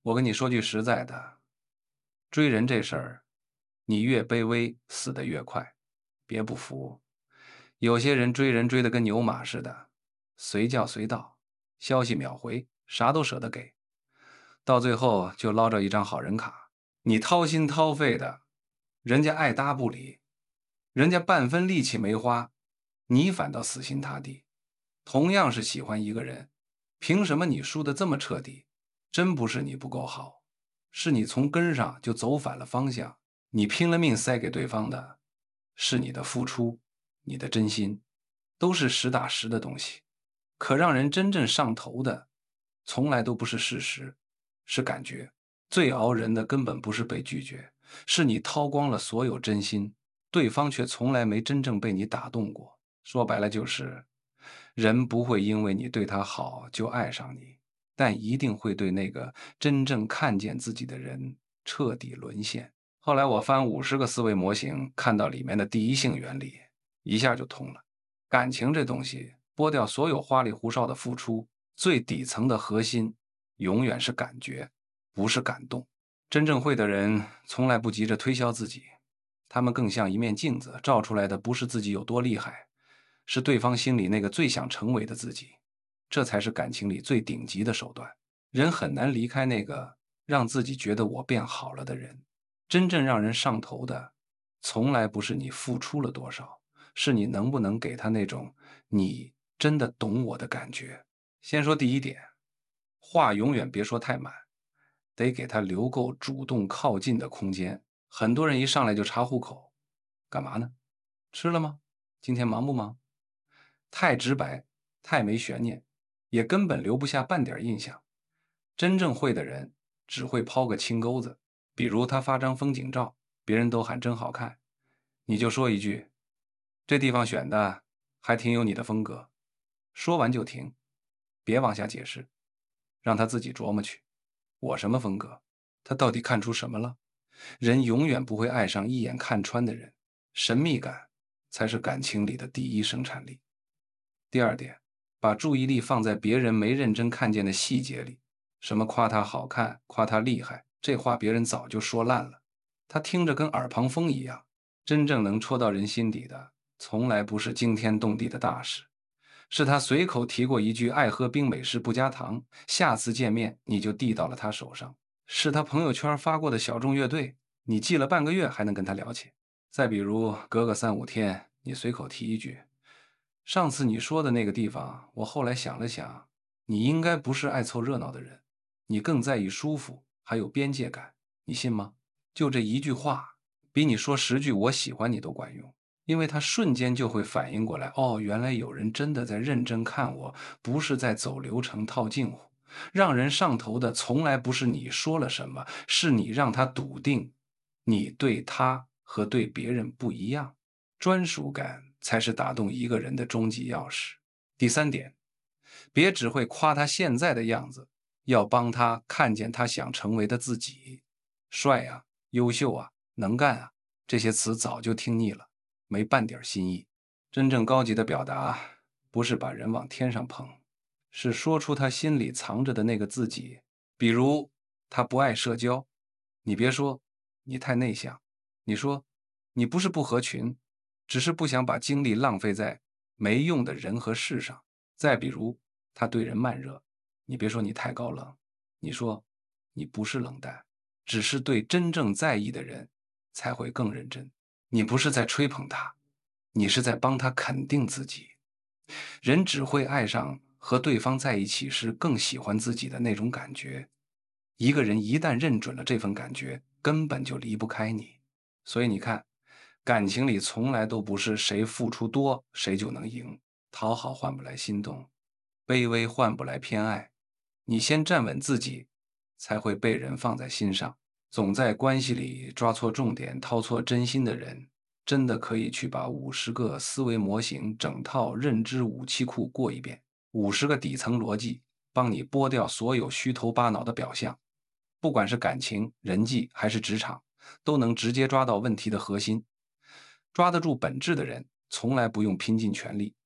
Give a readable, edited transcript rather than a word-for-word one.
我跟你说句实在的，追人这事儿，你越卑微，死得越快。别不服，有些人追人追得跟牛马似的，随叫随到，消息秒回，啥都舍得给，到最后就捞着一张好人卡。你掏心掏肺的，人家爱搭不理，人家半分力气没花，你反倒死心塌地。同样是喜欢一个人，凭什么你输得这么彻底？真不是你不够好，是你从根上就走反了方向。你拼了命塞给对方的，是你的付出，你的真心，都是实打实的东西。可让人真正上头的，从来都不是事实，是感觉。最熬人的根本不是被拒绝，是你掏光了所有真心，对方却从来没真正被你打动过。说白了就是，人不会因为你对他好就爱上你，但一定会对那个真正看见自己的人彻底沦陷。后来我翻50个思维模型，看到里面的第一性原理，一下就通了。感情这东西，剥掉所有花里胡哨的付出，最底层的核心永远是感觉，不是感动。真正会的人从来不急着推销自己，他们更像一面镜子，照出来的不是自己有多厉害，是对方心里那个最想成为的自己。这才是感情里最顶级的手段。人很难离开那个让自己觉得我变好了的人。真正让人上头的，从来不是你付出了多少，是你能不能给他那种你真的懂我的感觉。先说第一点，话永远别说太满，得给他留够主动靠近的空间。很多人一上来就查户口，干嘛呢？吃了吗？今天忙不忙？太直白，太没悬念，也根本留不下半点印象。真正会的人只会抛个清钩子，比如他发张风景照，别人都喊真好看，你就说一句：这地方选的还挺有你的风格。说完就停，别往下解释，让他自己琢磨去。我什么风格？他到底看出什么了？人永远不会爱上一眼看穿的人，神秘感才是感情里的第一生产力。第二点，把注意力放在别人没认真看见的细节里，什么夸他好看，夸他厉害，这话别人早就说烂了，他听着跟耳旁风一样。真正能戳到人心底的，从来不是惊天动地的大事，是他随口提过一句爱喝冰美式不加糖，下次见面你就递到了他手上，是他朋友圈发过的小众乐队，你记了半个月还能跟他聊起。再比如隔个3、5天，你随口提一句，上次你说的那个地方，我后来想了想，你应该不是爱凑热闹的人，你更在意舒服，还有边界感，你信吗？就这一句话，比你说10句我喜欢你都管用，因为他瞬间就会反应过来，哦，原来有人真的在认真看我，不是在走流程套近乎。让人上头的从来不是你说了什么，是你让他笃定，你对他和对别人不一样。专属感才是打动一个人的终极钥匙。第三点，别只会夸他现在的样子，要帮他看见他想成为的自己。帅啊，优秀啊，能干啊，这些词早就听腻了，没半点新意。真正高级的表达，不是把人往天上捧，是说出他心里藏着的那个自己。比如，他不爱社交，你别说你太内向，你说你不是不合群，只是不想把精力浪费在没用的人和事上。再比如，他对人慢热，你别说你太高冷，你说你不是冷淡，只是对真正在意的人才会更认真。你不是在吹捧他，你是在帮他肯定自己。人只会爱上和对方在一起时更喜欢自己的那种感觉。一个人一旦认准了这份感觉，根本就离不开你。所以你看，感情里从来都不是谁付出多谁就能赢，讨好换不来心动，卑微换不来偏爱。你先站稳自己，才会被人放在心上。总在关系里抓错重点、掏错真心的人，真的可以去把50个思维模型整套认知武器库过一遍，50个底层逻辑，帮你剥掉所有虚头巴脑的表象。不管是感情、人际还是职场，都能直接抓到问题的核心。抓得住本质的人，从来不用拼尽全力，